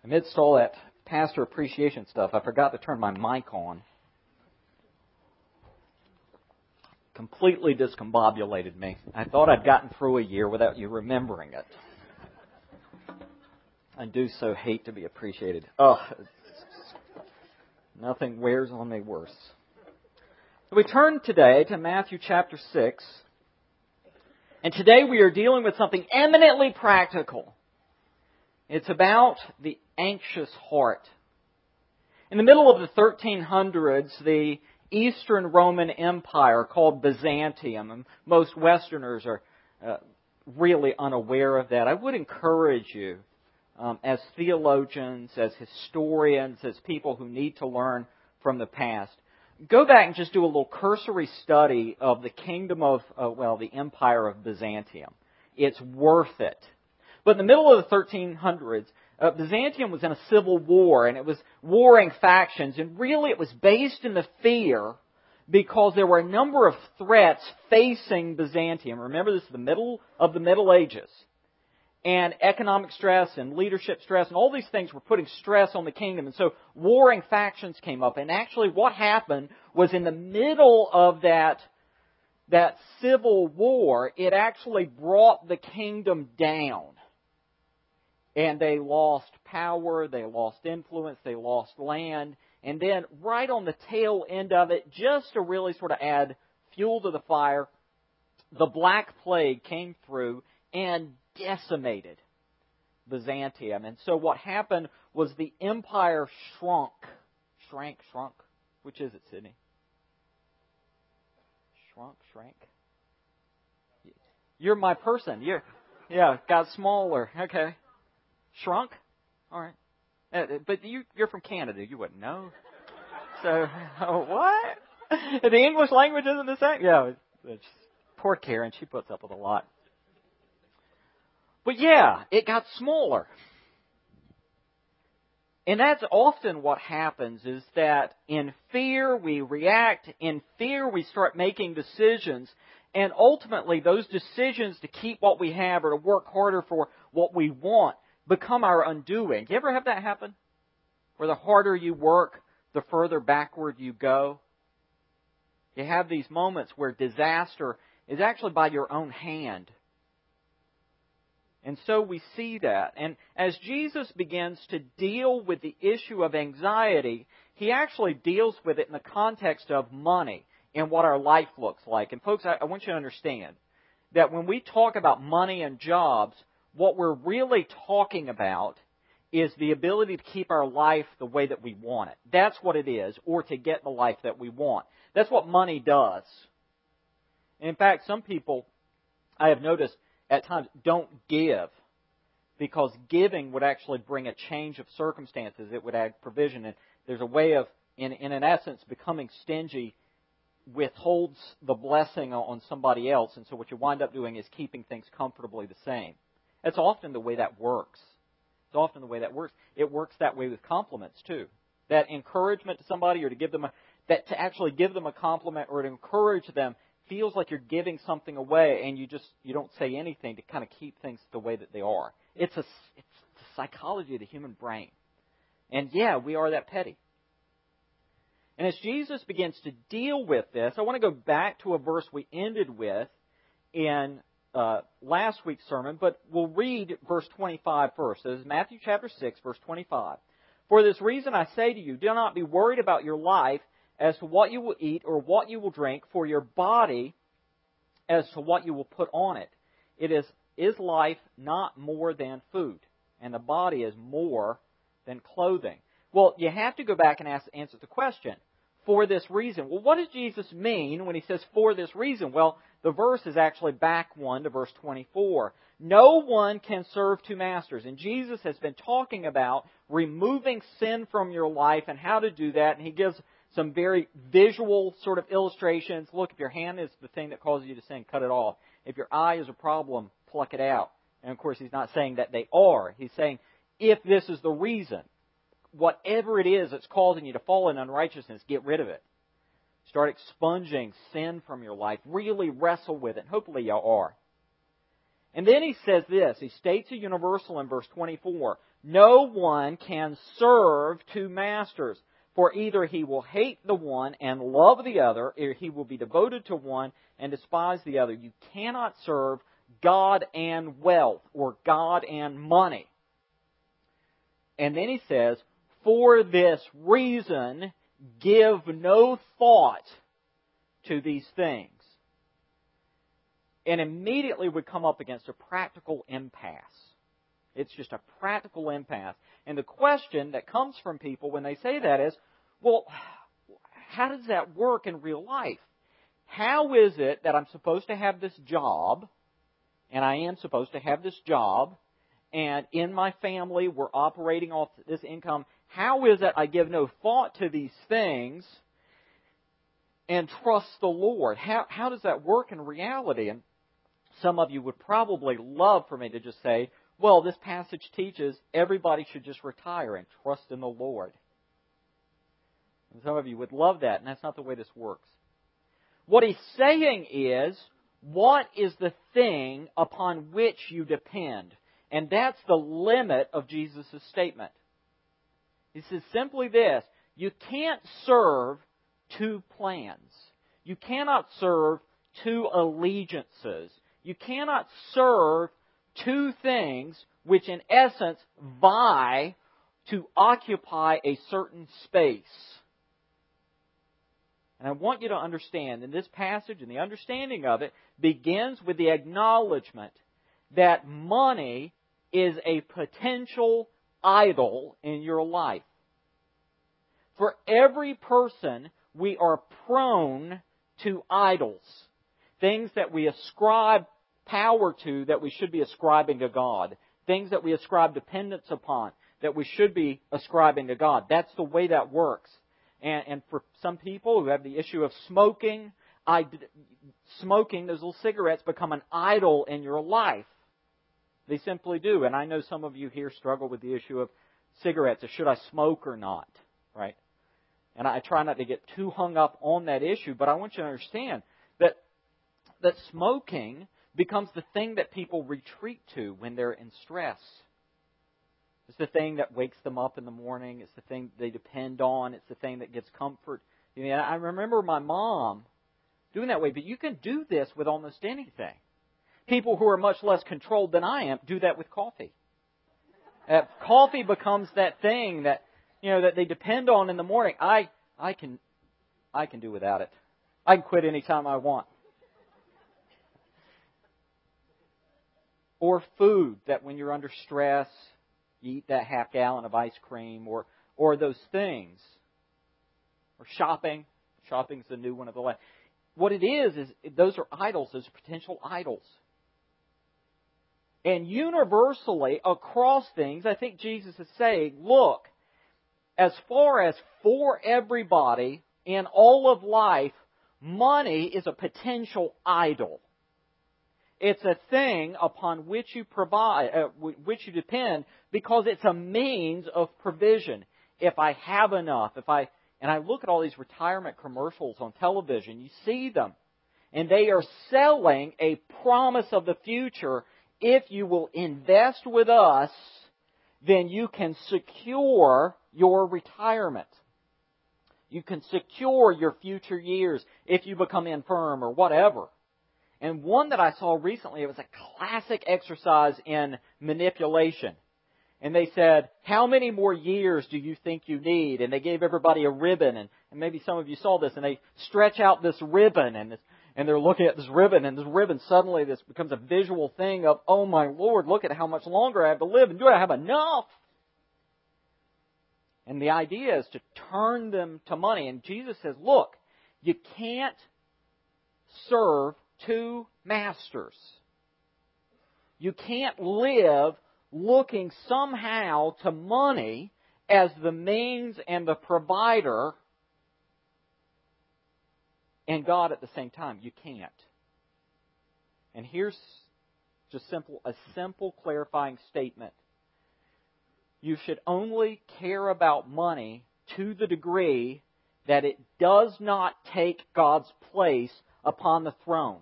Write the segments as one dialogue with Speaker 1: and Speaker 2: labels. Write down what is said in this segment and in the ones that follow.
Speaker 1: Amidst all that pastor appreciation stuff, I forgot to turn my mic on. Completely discombobulated me. I thought I'd gotten through a year without you remembering it. I do so hate to be appreciated. Oh, nothing wears on me worse. So we turn today to Matthew chapter 6. And today we are dealing with something eminently practical. It's about the anxious heart. In the middle of the 1300s, the Eastern Roman Empire, called Byzantium, and most Westerners are really unaware of that. I would encourage you, as theologians, as historians, as people who need to learn from the past, go back and just do a little cursory study of the kingdom of, the empire of Byzantium. It's worth it. But in the middle of the 1300s, Byzantium was in a civil war, and it was warring factions, and really it was based in the fear because there were a number of threats facing Byzantium. Remember, this is the middle of the Middle Ages. And economic stress and leadership stress and all these things were putting stress on the kingdom. And so warring factions came up. And actually what happened was in the middle of that civil war, it actually brought the kingdom down. And they lost power, they lost influence, they lost land. And then right on the tail end of it, just to really sort of add fuel to the fire, the Black Plague came through and decimated Byzantium. And so what happened was the empire shrunk. Shrank? Which is it, Sydney? Shrank? You're my person. Got smaller. Okay. Shrunk? All right. But you're from Canada. You wouldn't know. So, what? The English language isn't the same? Yeah. Poor Karen. She puts up with a lot. But yeah, it got smaller. And that's often what happens, is that in fear we react, in fear we start making decisions, and ultimately those decisions to keep what we have or to work harder for what we want become our undoing. Do you ever have that happen? Where the harder you work, the further backward you go? You have these moments where disaster is actually by your own hand. And so we see that. And as Jesus begins to deal with the issue of anxiety, He actually deals with it in the context of money and what our life looks like. And folks, I want you to understand that when we talk about money and jobs, what we're really talking about is the ability to keep our life the way that we want it. That's what it is, or to get the life that we want. That's what money does. In fact, some people, I have noticed, at times don't give, because giving would actually bring a change of circumstances. It would add provision. And there's a way of, in an essence, becoming stingy withholds the blessing on somebody else. And so what you wind up doing is keeping things comfortably the same. That's often the way that works. It works that way with compliments too. That encouragement to somebody, or to give them to actually give them a compliment or to encourage them, feels like you're giving something away, and you don't say anything to kind of keep things the way that they are. It's the psychology of the human brain. And yeah, we are that petty. And as Jesus begins to deal with this, I want to go back to a verse we ended with in last week's sermon, but we'll read verse 25 first. So this is Matthew chapter 6, verse 25. For this reason I say to you, do not be worried about your life as to what you will eat or what you will drink, for your body as to what you will put on it. It is life not more than food, and the body is more than clothing. Well, you have to go back and answer the question, for this reason. Well, what does Jesus mean when He says for this reason? Well, the verse is actually back one to verse 24. No one can serve two masters. And Jesus has been talking about removing sin from your life and how to do that, and He gives some very visual sort of illustrations. Look, if your hand is the thing that causes you to sin, cut it off. If your eye is a problem, pluck it out. And of course, He's not saying that they are. He's saying, if this is the reason, whatever it is that's causing you to fall in unrighteousness, get rid of it. Start expunging sin from your life. Really wrestle with it. Hopefully you are. And then He says this. He states a universal in verse 24. no one can serve two masters. For either he will hate the one and love the other, or he will be devoted to one and despise the other. You cannot serve God and wealth, or God and money. And then he says, for this reason, give no thought to these things. And immediately we come up against a practical impasse. It's just a practical impasse. And the question that comes from people when they say that is, well, how does that work in real life? How is it that I'm supposed to have this job, and I am supposed to have this job, and in my family we're operating off this income? How is it I give no thought to these things and trust the Lord? How does that work in reality? And some of you would probably love for me to just say, well, this passage teaches everybody should just retire and trust in the Lord. And some of you would love that, and that's not the way this works. What he's saying is, what is the thing upon which you depend? And that's the limit of Jesus' statement. He says simply this: you can't serve two plans. You cannot serve two allegiances. You cannot serve two things which in essence vie to occupy a certain space. And I want you to understand, in this passage, and the understanding of it, begins with the acknowledgement that money is a potential idol in your life. For every person, we are prone to idols. Things that we ascribe power to that we should be ascribing to God. Things that we ascribe dependence upon that we should be ascribing to God. That's the way that works. And for some people who have the issue of smoking, those little cigarettes become an idol in your life. They simply do. And I know some of you here struggle with the issue of cigarettes. Should I smoke or not? Right? And I try not to get too hung up on that issue, but I want you to understand that smoking becomes the thing that people retreat to when they're in stress. It's the thing that wakes them up in the morning. It's the thing they depend on. It's the thing that gives comfort. I remember my mom doing that way, but you can do this with almost anything. People who are much less controlled than I am do that with coffee. Coffee becomes that thing that that they depend on in the morning. I can do without it. I can quit anytime I want. Or food, that when you're under stress, you eat that half gallon of ice cream, or those things. Or shopping. Shopping's the new one of the last. What it is those are idols, those are potential idols. And universally, across things, I think Jesus is saying, look, as far as for everybody in all of life, money is a potential idol. It's a thing upon which you which you depend, because it's a means of provision. If I have enough, and I look at all these retirement commercials on television, you see them, and they are selling a promise of the future. If you will invest with us, then you can secure your retirement. You can secure your future years if you become infirm or whatever. And one that I saw recently, it was a classic exercise in manipulation. And they said, how many more years do you think you need? And they gave everybody a ribbon. And maybe some of you saw this. And they stretch out this ribbon. And they're looking at this ribbon. And this ribbon, suddenly this becomes a visual thing of, oh my Lord, look at how much longer I have to live. And do I have enough? And the idea is to turn them to money. And Jesus says, look, you can't serve two masters. You can't live looking somehow to money as the means and the provider and God at the same time. You can't. And here's just a simple clarifying statement. You should only care about money to the degree that it does not take God's place upon the throne.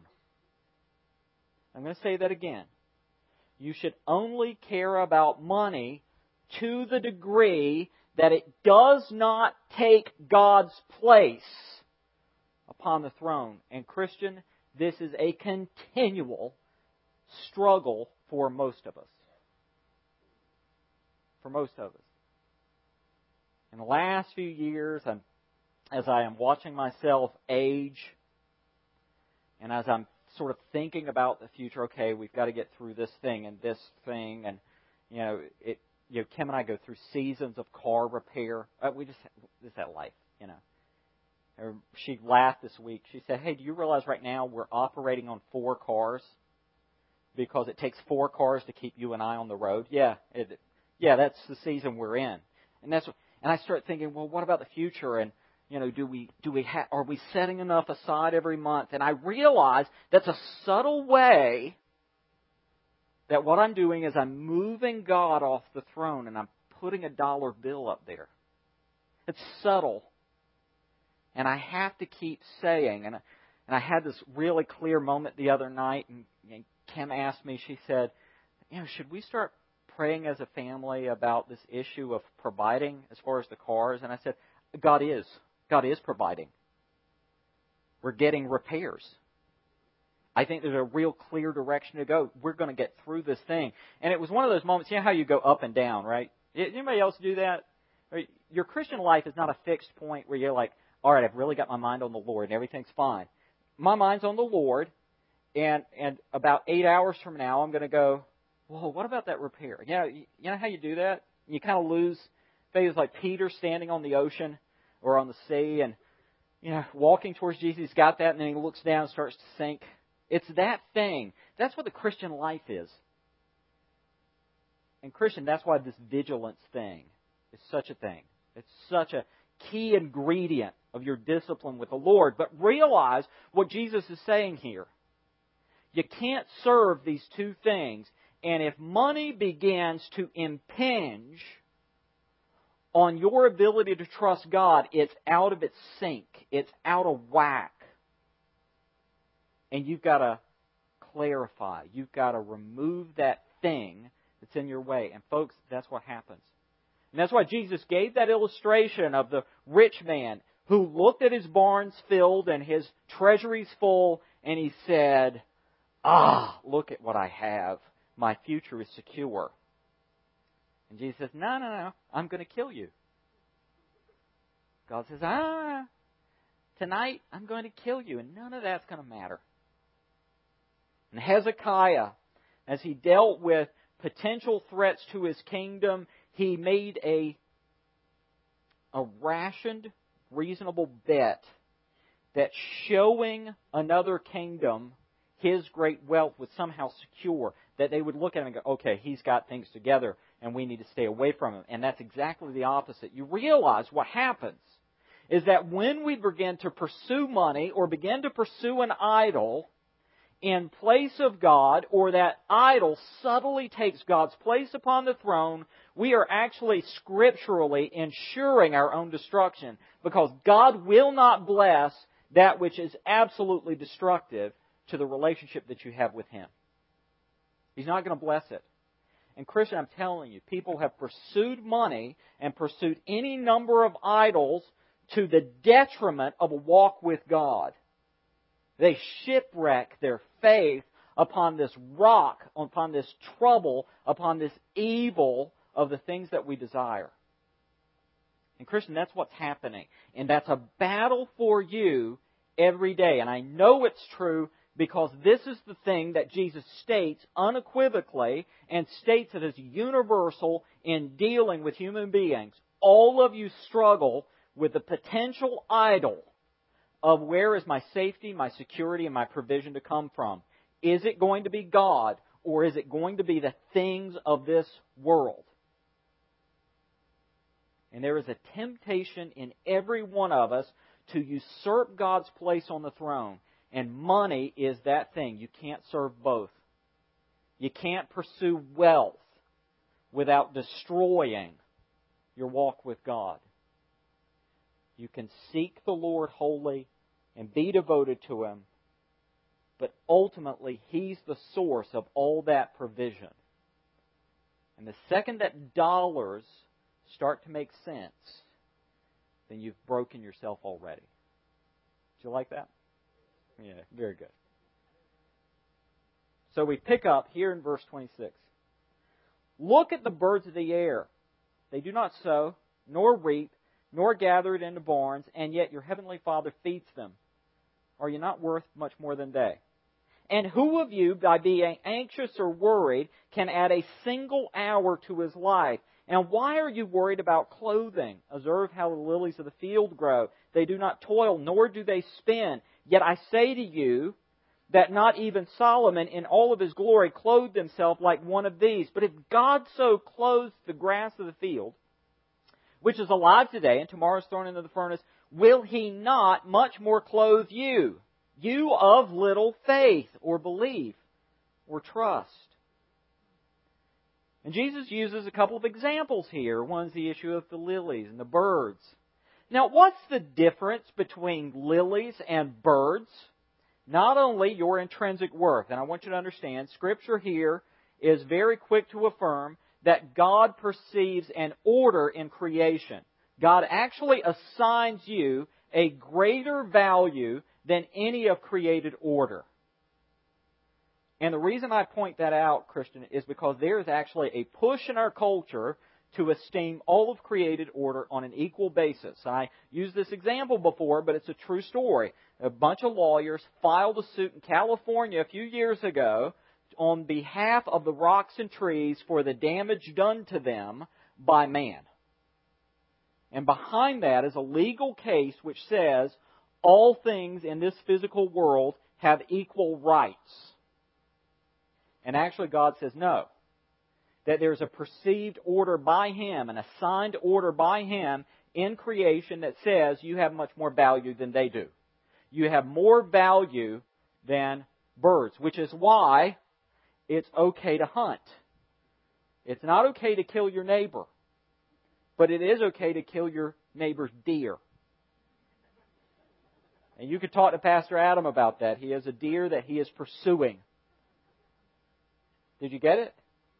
Speaker 1: I'm going to say that again. You should only care about money to the degree that it does not take God's place upon the throne. And Christian, this is a continual struggle for most of us. For most of us. In the last few years, as I am watching myself age, and as I'm sort of thinking about the future, okay, we've got to get through this thing, and Kim and I go through seasons of car repair. This is that life, She laughed this week. She said, "Hey, do you realize right now we're operating on 4 cars because it takes 4 cars to keep you and I on the road?" Yeah, that's the season we're in, and I start thinking, well, what about the future? And are we setting enough aside every month? And I realize that's a subtle way that what I'm doing is I'm moving God off the throne and I'm putting a dollar bill up there. It's subtle. And I have to keep saying, and I had this really clear moment the other night, and Kim asked me, she said, should we start praying as a family about this issue of providing as far as the cars? And I said, God is providing. We're getting repairs. I think there's a real clear direction to go. We're going to get through this thing. And it was one of those moments, how you go up and down, right? Anybody else do that? Your Christian life is not a fixed point where you're like, all right, I've really got my mind on the Lord and everything's fine. My mind's on the Lord, and about 8 hours from now, I'm going to go, whoa, what about that repair? You know how you do that? You kind of lose faith. It's like Peter standing on the ocean or on the sea and walking towards Jesus. He's got that, and then he looks down and starts to sink. It's that thing. That's what the Christian life is. And Christian, that's why this vigilance thing is such a thing. It's such a key ingredient of your discipline with the Lord. But realize what Jesus is saying here. You can't serve these two things. And if money begins to impinge on your ability to trust God, it's out of its sync. It's out of whack. And you've got to clarify. You've got to remove that thing that's in your way. And folks, that's what happens. And that's why Jesus gave that illustration of the rich man who looked at his barns filled and his treasuries full, and he said, look at what I have. My future is secure. And Jesus says, no, I'm going to kill you. God says, tonight I'm going to kill you, and none of that's going to matter. And Hezekiah, as he dealt with potential threats to his kingdom, he made a rationed, reasonable bet that showing another kingdom his great wealth would somehow secure, that they would look at him and go, okay, he's got things together and we need to stay away from him. And that's exactly the opposite. You realize what happens is that when we begin to pursue money or begin to pursue an idol in place of God, or that idol subtly takes God's place upon the throne, we are actually scripturally ensuring our own destruction, because God will not bless that which is absolutely destructive to the relationship that you have with Him. He's not going to bless it. And Christian, I'm telling you, people have pursued money and pursued any number of idols to the detriment of a walk with God. They shipwreck their faith upon this rock, upon this trouble, upon this evil of the things that we desire. And Christian, that's what's happening. And that's a battle for you every day. And I know it's true because this is the thing that Jesus states unequivocally and states it as universal in dealing with human beings. All of you struggle with the potential idol of where is my safety, my security, and my provision to come from. Is it going to be God, or is it going to be the things of this world? And there is a temptation in every one of us to usurp God's place on the throne. And money is that thing. You can't serve both. You can't pursue wealth without destroying your walk with God. You can seek the Lord wholly and be devoted to Him, but ultimately He's the source of all that provision. And the second that dollars start to make sense, then you've broken yourself already. Do you like that? Yeah, very good. So we pick up here in verse 26. Look at the birds of the air. They do not sow, nor reap, nor gather it into barns, and yet your heavenly Father feeds them. Are you not worth much more than they? And who of you, by being anxious or worried, can add a single hour to his life? And why are you worried about clothing? Observe how the lilies of the field grow. They do not toil, nor do they spin. Yet I say to you that not even Solomon in all of his glory clothed himself like one of these. But if God so clothes the grass of the field, which is alive today and tomorrow is thrown into the furnace, will He not much more clothe you, you of little faith, or belief, or trust? And Jesus uses a couple of examples here. One's the issue of the lilies and the birds. Now, what's the difference between lilies and birds? Not only your intrinsic worth, and I want you to understand, Scripture here is very quick to affirm that God perceives an order in creation. God actually assigns you a greater value than any of created order. And the reason I point that out, Christian, is because there is actually a push in our culture to esteem all of created order on an equal basis. I used this example before, but it's a true story. A bunch of lawyers filed a suit in California a few years ago on behalf of the rocks and trees for the damage done to them by man. And behind that is a legal case which says all things in this physical world have equal rights. And actually God says no. That there's a perceived order by Him, an assigned order by Him in creation that says you have much more value than they do. You have more value than birds, which is why it's okay to hunt. It's not okay to kill your neighbor, but it is okay to kill your neighbor's deer. And you could talk to Pastor Adam about that. He has a deer that he is pursuing. Did you get it?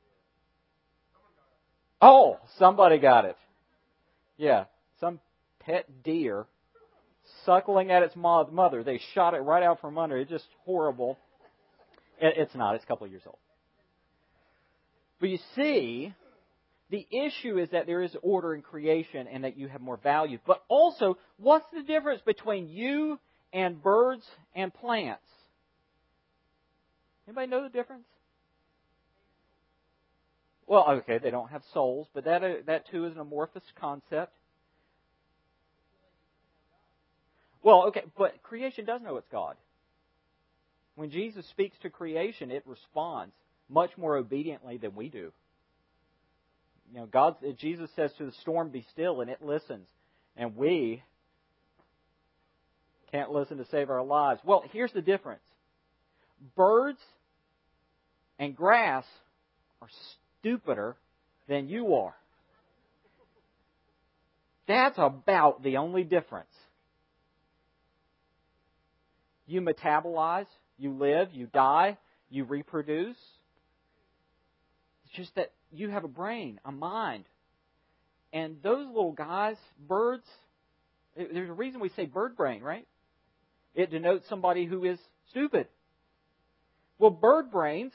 Speaker 1: Oh, somebody got it. Yeah, some pet deer suckling at its mother. They shot it right out from under. It's just horrible. It's not. It's a couple of years old. But you see, the issue is that there is order in creation and that you have more value. But also, what's the difference between you and birds and plants? Anybody know the difference? Well, okay, they don't have souls, but that too is an amorphous concept. Well, okay, but creation does know it's God. When Jesus speaks to creation, it responds much more obediently than we do. You know, Jesus says to the storm, "Be still," and it listens. And we can't listen to save our lives. Well, here's the difference. Birds and grass are stupider than you are. That's about the only difference. You metabolize, you live, you die, you reproduce. It's just that you have a brain, a mind. And those little guys, birds, there's a reason we say bird brain, right? It denotes somebody who is stupid. Well, bird brains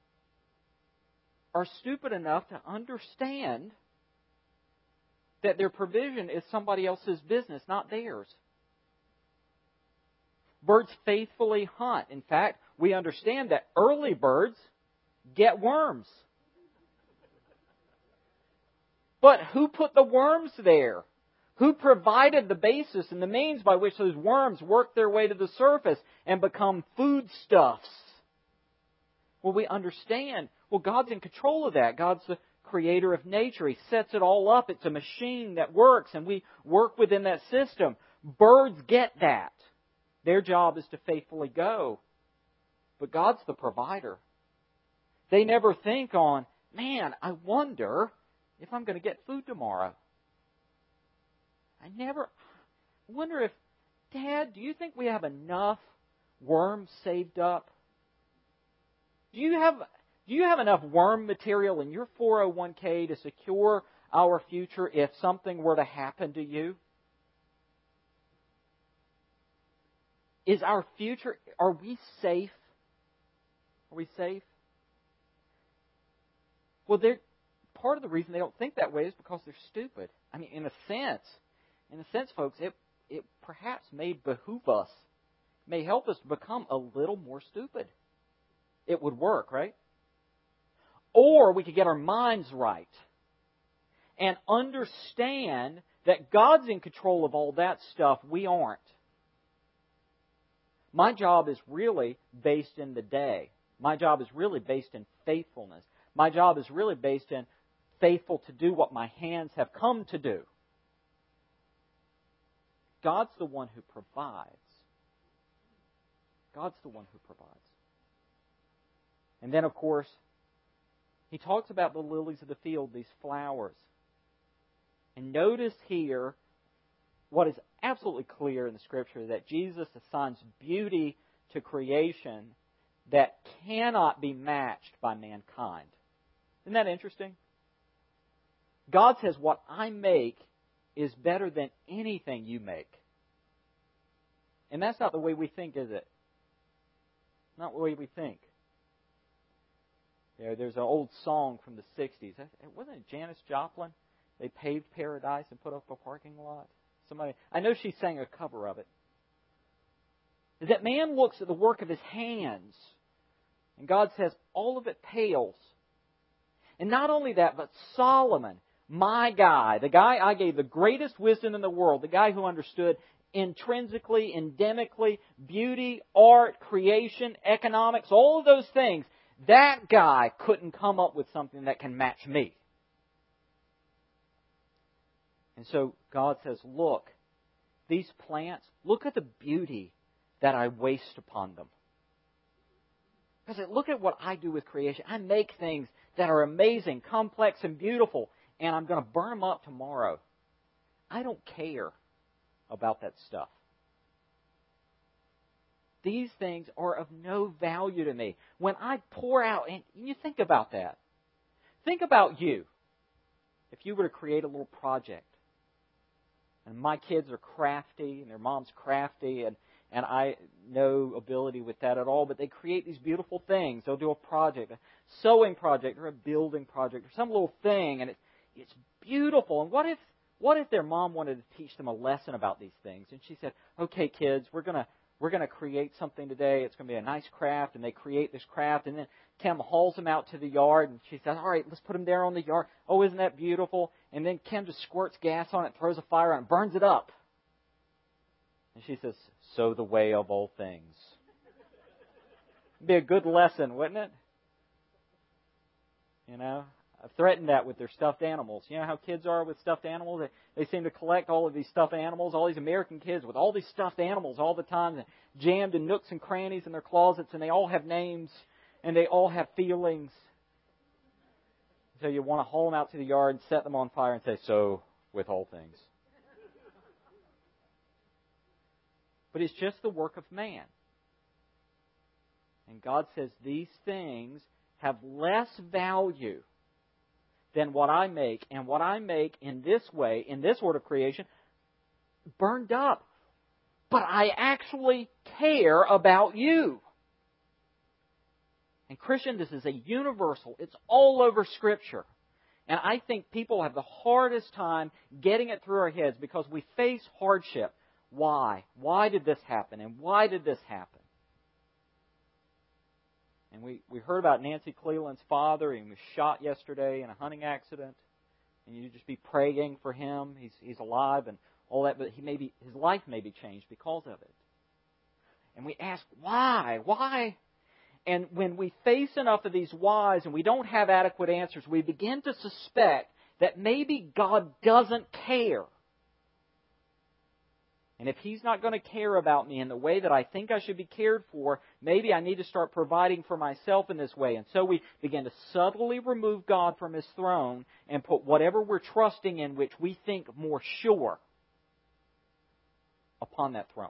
Speaker 1: are stupid enough to understand that their provision is somebody else's business, not theirs. Birds faithfully hunt. In fact, we understand that early birds get worms. But who put the worms there? Who provided the basis and the means by which those worms work their way to the surface and become foodstuffs? Well, we understand. Well, God's in control of that. God's the creator of nature. He sets it all up. It's a machine that works, and we work within that system. Birds get that. Their job is to faithfully go. But God's the provider. They never think on, man, I wonder if I'm going to get food tomorrow. I wonder if, Dad, do you think we have enough worms saved up? Do you have Do you have enough worm material in your 401k to secure our future if something were to happen to you? Is our future, are we safe? Are we safe? Well, part of the reason they don't think that way is because they're stupid. I mean, in a sense, folks, it perhaps may behoove us, may help us become a little more stupid. It would work, right? Or we could get our minds right and understand that God's in control of all that stuff. We aren't. My job is really based in the day. My job is really based in faithfulness. My job is really based in faithful to do what my hands have come to do. God's the one who provides. God's the one who provides. And then, of course, he talks about the lilies of the field, these flowers. And notice here what is absolutely clear in the Scripture, that Jesus assigns beauty to creation that cannot be matched by mankind. Isn't that interesting? God says, what I make is better than anything you make. And that's not the way we think, is it? Not the way we think. There's an old song from the 60s. Wasn't it Janis Joplin? They paved paradise and put up a parking lot. I know she sang a cover of it. Is that man looks at the work of his hands, and God says, all of it pales. And not only that, but Solomon, my guy, the guy I gave the greatest wisdom in the world, the guy who understood intrinsically, endemically, beauty, art, creation, economics, all of those things, that guy couldn't come up with something that can match me. And so God says, look, these plants, look at the beauty that I waste upon them. Because look at what I do with creation. I make things that are amazing, complex, and beautiful, and I'm going to burn them up tomorrow. I don't care about that stuff. These things are of no value to me. When I pour out, and you think about that. Think about you. If you were to create a little project, and my kids are crafty, and their mom's crafty, and I no ability with that at all, but they create these beautiful things. They'll do a project, a sewing project, or a building project, or some little thing, and it's beautiful. And what if their mom wanted to teach them a lesson about these things? And she said, okay, kids, we're going to create something today. It's going to be a nice craft. And they create this craft. And then Kim hauls them out to the yard. And she says, all right, let's put them there on the yard. Oh, isn't that beautiful? And then Kim just squirts gas on it, throws a fire on it, burns it up. And she says, so the way of all things. It'd be a good lesson, wouldn't it? You know, I've threatened that with their stuffed animals. You know how kids are with stuffed animals? They seem to collect all of these stuffed animals, all these American kids with all these stuffed animals all the time, jammed in nooks and crannies in their closets, and they all have names, and they all have feelings. So you want to haul them out to the yard and set them on fire and say, so with all things. But it's just the work of man. And God says these things have less value than what I make. And what I make in this way, in this order of creation, burned up. But I actually care about you. And Christian, this is a universal. It's all over Scripture. And I think people have the hardest time getting it through our heads because we face hardship. Why? Why did this happen? And why did this happen? And we heard about Nancy Cleland's father. He was shot yesterday in a hunting accident. And you just be praying for him. He's alive and all that. But his life may be changed because of it. And we ask, why? Why? And when we face enough of these whys and we don't have adequate answers, we begin to suspect that maybe God doesn't care. And if He's not going to care about me in the way that I think I should be cared for, maybe I need to start providing for myself in this way. And so we begin to subtly remove God from His throne and put whatever we're trusting in, which we think more sure, upon that throne.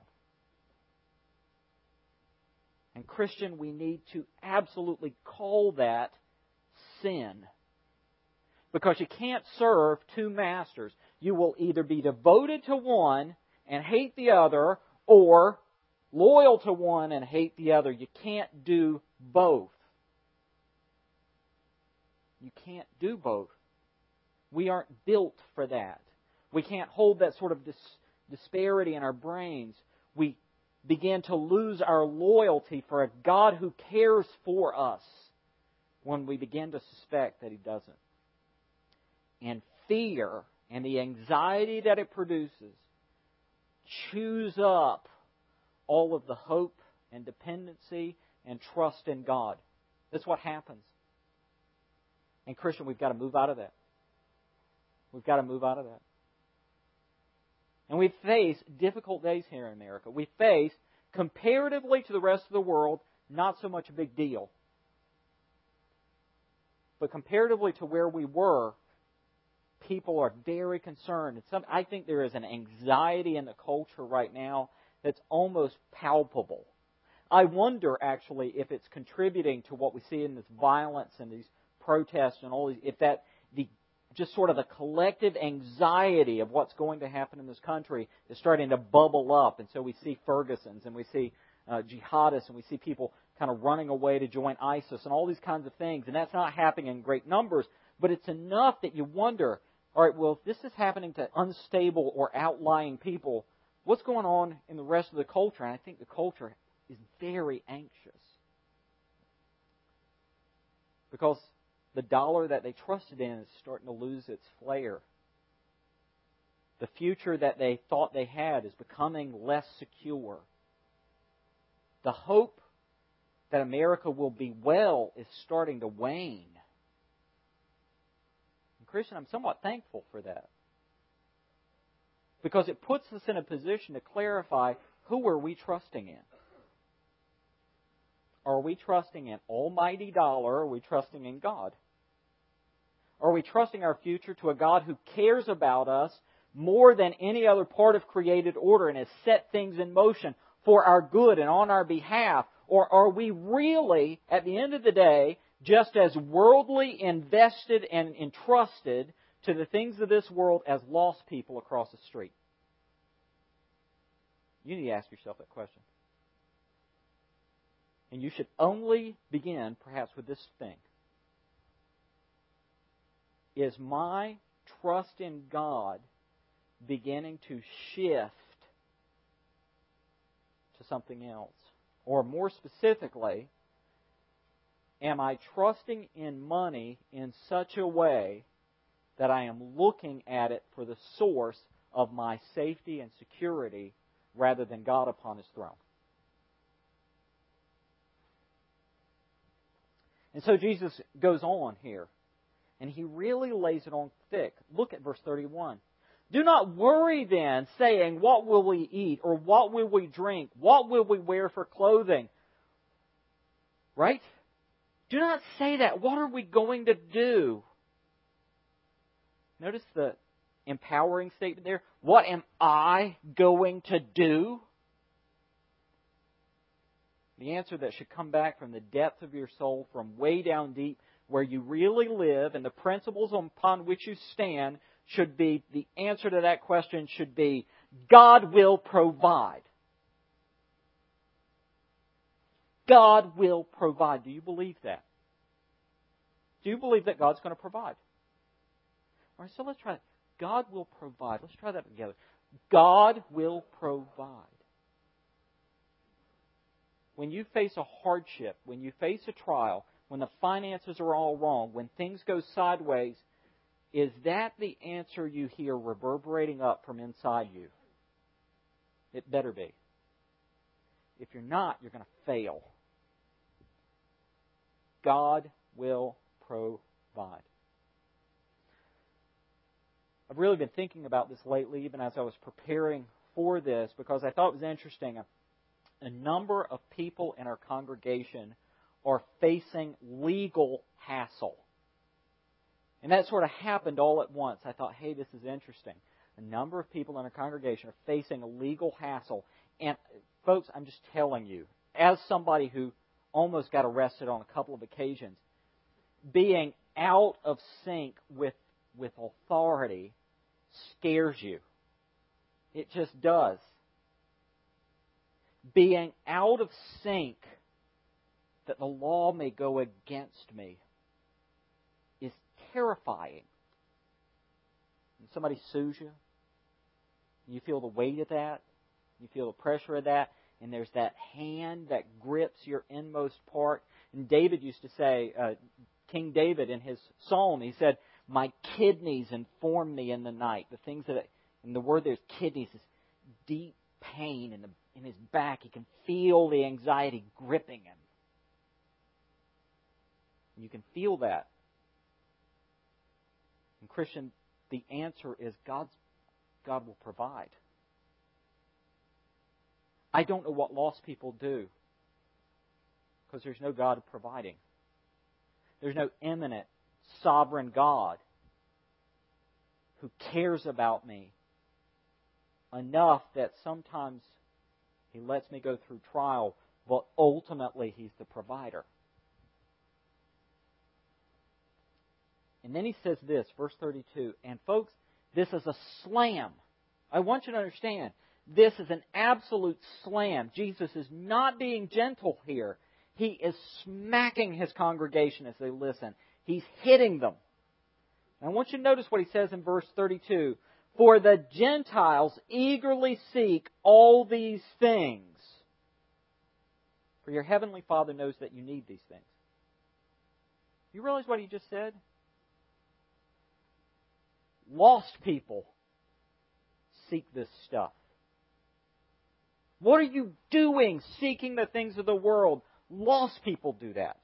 Speaker 1: And Christian, we need to absolutely call that sin. Because you can't serve two masters. You will either be devoted to one and hate the other, or loyal to one and hate the other. You can't do both. You can't do both. We aren't built for that. We can't hold that sort of disparity in our brains. We begin to lose our loyalty for a God who cares for us when we begin to suspect that He doesn't. And fear and the anxiety that it produces chews up all of the hope and dependency and trust in God. That's what happens. And Christian, we've got to move out of that. We've got to move out of that. And we face difficult days here in America. We face, comparatively to the rest of the world, not so much a big deal. But comparatively to where we were, people are very concerned. I think there is an anxiety in the culture right now that's almost palpable. I wonder, actually, if it's contributing to what we see in this violence and these protests and all these, if that just sort of the collective anxiety of what's going to happen in this country is starting to bubble up. And so we see Fergusons and we see jihadists and we see people kind of running away to join ISIS and all these kinds of things. And that's not happening in great numbers, but it's enough that you wonder, all right, well, if this is happening to unstable or outlying people, what's going on in the rest of the culture? And I think the culture is very anxious. Because the dollar that they trusted in is starting to lose its flair. The future that they thought they had is becoming less secure. The hope that America will be well is starting to wane. And Christian, I'm somewhat thankful for that. Because it puts us in a position to clarify, who are we trusting in? Are we trusting in almighty dollar, or are we trusting in God? Are we trusting our future to a God who cares about us more than any other part of created order and has set things in motion for our good and on our behalf? Or are we really, at the end of the day, just as worldly invested and entrusted to the things of this world as lost people across the street? You need to ask yourself that question. And you should only begin, perhaps, with this thing. Is my trust in God beginning to shift to something else? Or more specifically, am I trusting in money in such a way that I am looking at it for the source of my safety and security rather than God upon His throne? And so Jesus goes on here, and He really lays it on thick. Look at verse 31. Do not worry then, saying, what will we eat, or what will we drink? What will we wear for clothing? Right? Do not say that. What are we going to do? Notice the empowering statement there. What am I going to do? The answer that should come back from the depth of your soul, from way down deep, where you really live, and the principles upon which you stand, should be, the answer to that question should be, God will provide. God will provide. Do you believe that? Do you believe that God's going to provide? All right, so let's try it. God will provide. Let's try that together. God will provide. When you face a hardship, when you face a trial, when the finances are all wrong, when things go sideways, is that the answer you hear reverberating up from inside you? It better be. If you're not, you're going to fail. God will provide. I've really been thinking about this lately, even as I was preparing for this, because I thought it was interesting. A number of people in our congregation are facing legal hassle. And that sort of happened all at once. I thought, hey, this is interesting. A number of people in our congregation are facing a legal hassle. And folks, I'm just telling you, as somebody who almost got arrested on a couple of occasions, being out of sync with authority scares you. It just does. Being out of sync that the law may go against me is terrifying. When somebody sues you, you feel the weight of that, you feel the pressure of that, and there's that hand that grips your inmost part. And David used to say, King David in his psalm, he said, "My kidneys inform me in the night." The things that, and the word there's kidneys is deep pain in his back. He can feel the anxiety gripping him. You can feel that. And Christian, the answer is God will provide. I don't know what lost people do because there's no God providing. There's no immanent, sovereign God who cares about me enough that sometimes He lets me go through trial, but ultimately He's the provider. And then He says this, verse 32, and folks, this is a slam. I want you to understand, this is an absolute slam. Jesus is not being gentle here. He is smacking His congregation as they listen. He's hitting them. And I want you to notice what He says in verse 32. For the Gentiles eagerly seek all these things. For your heavenly Father knows that you need these things. You realize what He just said? Lost people seek this stuff. What are you doing seeking the things of the world? Lost people do that.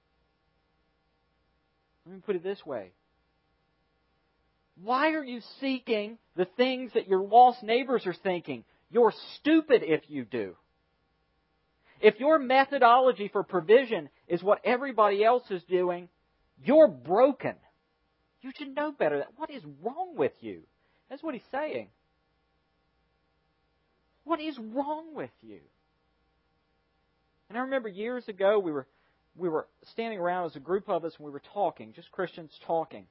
Speaker 1: Let me put it this way. Why are you seeking the things that your lost neighbors are thinking? You're stupid if you do. If your methodology for provision is what everybody else is doing, you're broken. You should know better. What is wrong with you? That's what He's saying. What is wrong with you? And I remember years ago we were standing around as a group of us and we were talking, just Christians talking.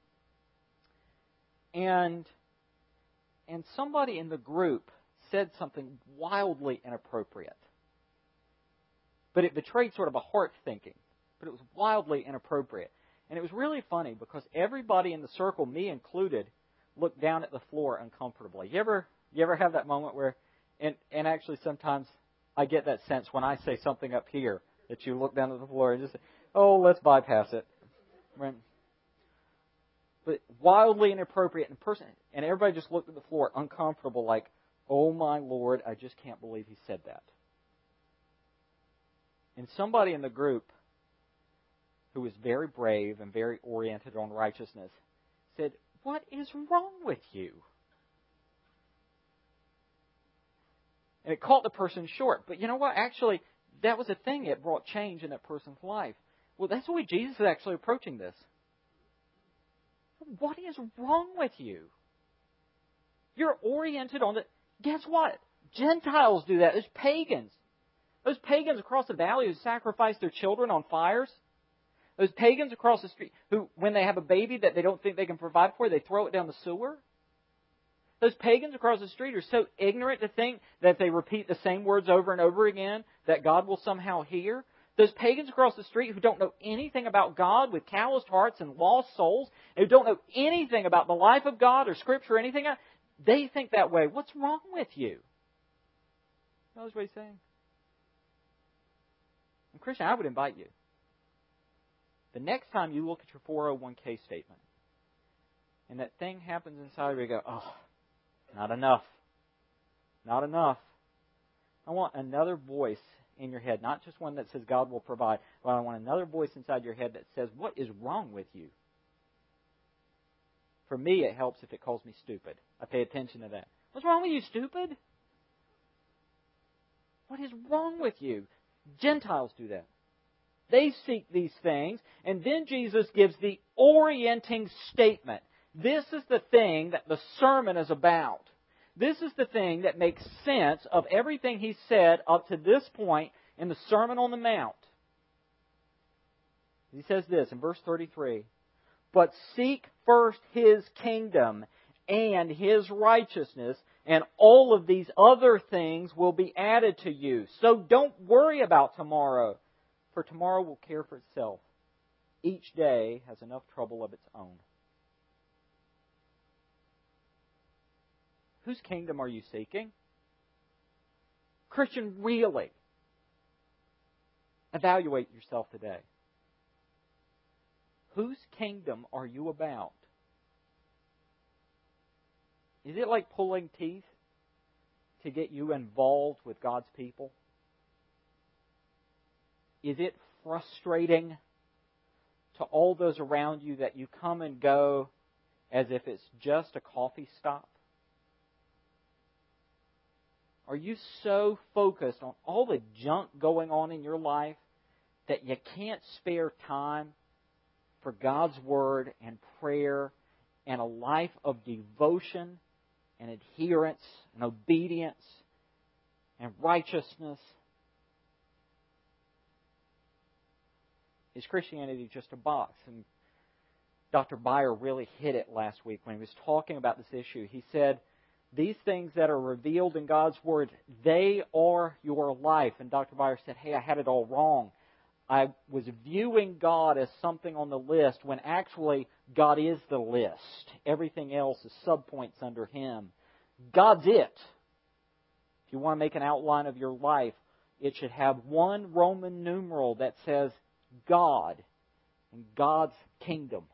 Speaker 1: And somebody in the group said something wildly inappropriate. But it betrayed sort of a heart thinking. But it was wildly inappropriate. And it was really funny because everybody in the circle, me included, looked down at the floor uncomfortably. You ever have that moment where, and actually sometimes I get that sense when I say something up here that you look down at the floor and just say, oh, let's bypass it. Right? But wildly inappropriate and everybody just looked at the floor uncomfortable like, oh my Lord, I just can't believe he said that. And somebody in the group who was very brave and very oriented on righteousness said, what is wrong with you? And it caught the person short. But you know what? Actually, that was a thing. It brought change in that person's life. Well, that's the way Jesus is actually approaching this. What is wrong with you? You're oriented on the... Guess what? Gentiles do that. There's pagans. Those pagans across the valley who sacrifice their children on fires. Those pagans across the street who, when they have a baby that they don't think they can provide for, they throw it down the sewer. Those pagans across the street are so ignorant to think that if they repeat the same words over and over again, that God will somehow hear. Those pagans across the street who don't know anything about God with calloused hearts and lost souls, who don't know anything about the life of God or Scripture or anything else, they think that way. What's wrong with you? That's what he's saying. And Christian, I would invite you. The next time you look at your 401k statement and that thing happens inside of you, you go, oh, not enough. Not enough. I want another voice in your head, not just one that says God will provide, but I want another voice inside your head that says, what is wrong with you? For me, it helps if it calls me stupid. I pay attention to that. What's wrong with you, stupid? What is wrong with you? Gentiles do that. They seek these things, and then Jesus gives the orienting statement. This is the thing that the sermon is about. This is the thing that makes sense of everything He said up to this point in the Sermon on the Mount. He says this in verse 33, But seek first His kingdom and His righteousness, and all of these other things will be added to you. So don't worry about tomorrow, for tomorrow will care for itself. Each day has enough trouble of its own. Whose kingdom are you seeking? Christian, really? Evaluate yourself today. Whose kingdom are you about? Is it like pulling teeth to get you involved with God's people? Is it frustrating to all those around you that you come and go as if it's just a coffee stop? Are you so focused on all the junk going on in your life that you can't spare time for God's Word and prayer and a life of devotion and adherence and obedience and righteousness? Is Christianity just a box? And Dr. Beyer really hit it last week when he was talking about this issue. He said, these things that are revealed in God's Word, they are your life. And Dr. Beyer said, hey, I had it all wrong. I was viewing God as something on the list when actually God is the list. Everything else is subpoints under Him. God's it. If you want to make an outline of your life, it should have one Roman numeral that says God and God's kingdom.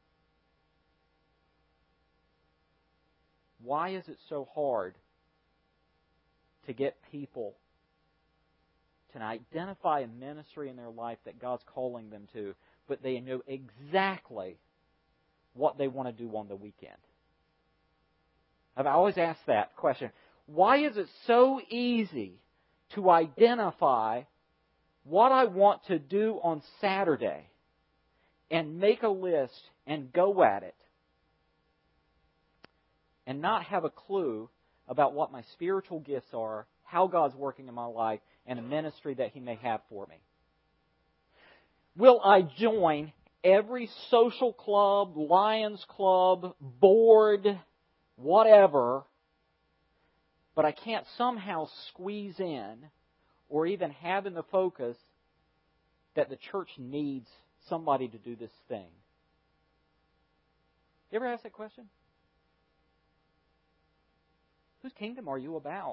Speaker 1: Why is it so hard to get people to identify a ministry in their life that God's calling them to, but they know exactly what they want to do on the weekend? I've always asked that question. Why is it so easy to identify what I want to do on Saturday and make a list and go at it, and not have a clue about what my spiritual gifts are, how God's working in my life, and a ministry that He may have for me? Will I join every social club, Lions Club, board, whatever, but I can't somehow squeeze in or even have in the focus that the church needs somebody to do this thing? You ever ask that question? Whose kingdom are you about?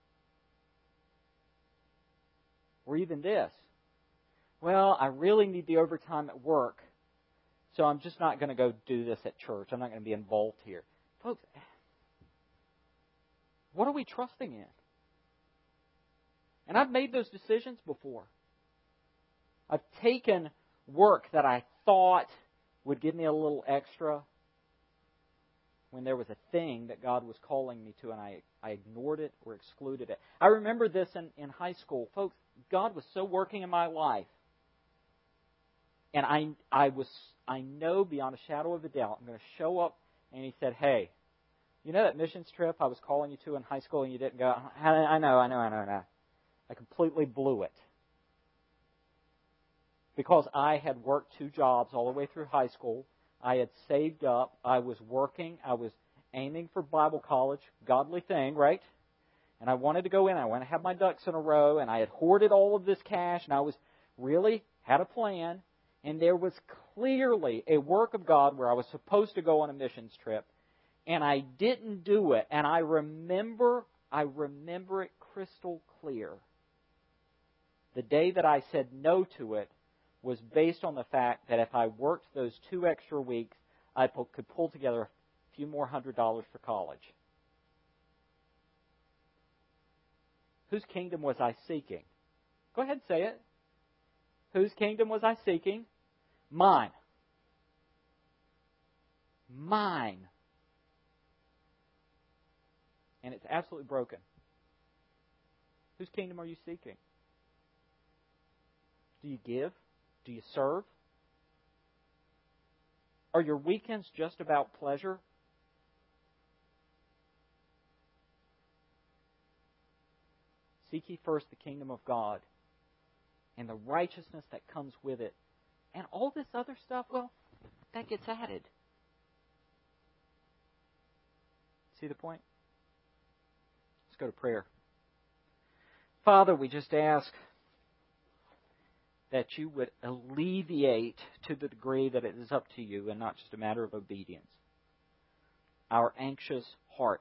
Speaker 1: Or even this. Well, I really need the overtime at work, so I'm just not going to go do this at church. I'm not going to be involved here. Folks, what are we trusting in? And I've made those decisions before. I've taken work that I thought would give me a little extra when there was a thing that God was calling me to, and I ignored it or excluded it. I remember this in high school. Folks, God was so working in my life. And I know beyond a shadow of a doubt, I'm going to show up, and He said, hey, you know that missions trip I was calling you to in high school and you didn't go? I know. I completely blew it. Because I had worked 2 jobs all the way through high school. I had saved up. I was working. I was aiming for Bible college. Godly thing, right? And I wanted to go in. I wanted to have my ducks in a row. And I had hoarded all of this cash. And I was really had a plan. And there was clearly a work of God where I was supposed to go on a missions trip. And I didn't do it. And I remember it crystal clear. The day that I said no to it was based on the fact that if I worked those 2 extra weeks, I could pull together a few more $100 for college. Whose kingdom was I seeking? Go ahead and say it. Whose kingdom was I seeking? Mine. Mine. And it's absolutely broken. Whose kingdom are you seeking? Do you give? Do you serve? Are your weekends just about pleasure? Seek ye first the kingdom of God and the righteousness that comes with it. And all this other stuff, well, that gets added. See the point? Let's go to prayer. Father, we just ask that you would alleviate to the degree that it is up to you and not just a matter of obedience, our anxious heart.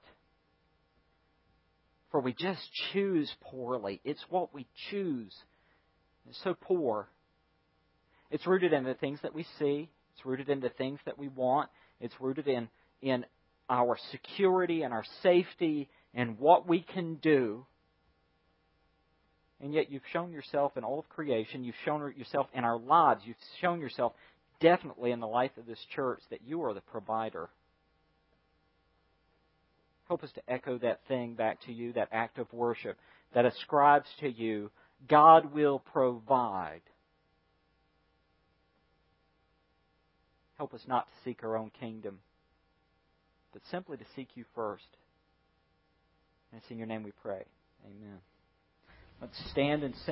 Speaker 1: For we just choose poorly. It's what we choose. It's so poor. It's rooted in the things that we see. It's rooted in the things that we want. It's rooted in our security and our safety and what we can do. And yet you've shown yourself in all of creation. You've shown yourself in our lives. You've shown yourself definitely in the life of this church that you are the provider. Help us to echo that thing back to you, that act of worship that ascribes to you, God will provide. Help us not to seek our own kingdom, but simply to seek you first. And it's in your name we pray. Amen. Let's stand and sing.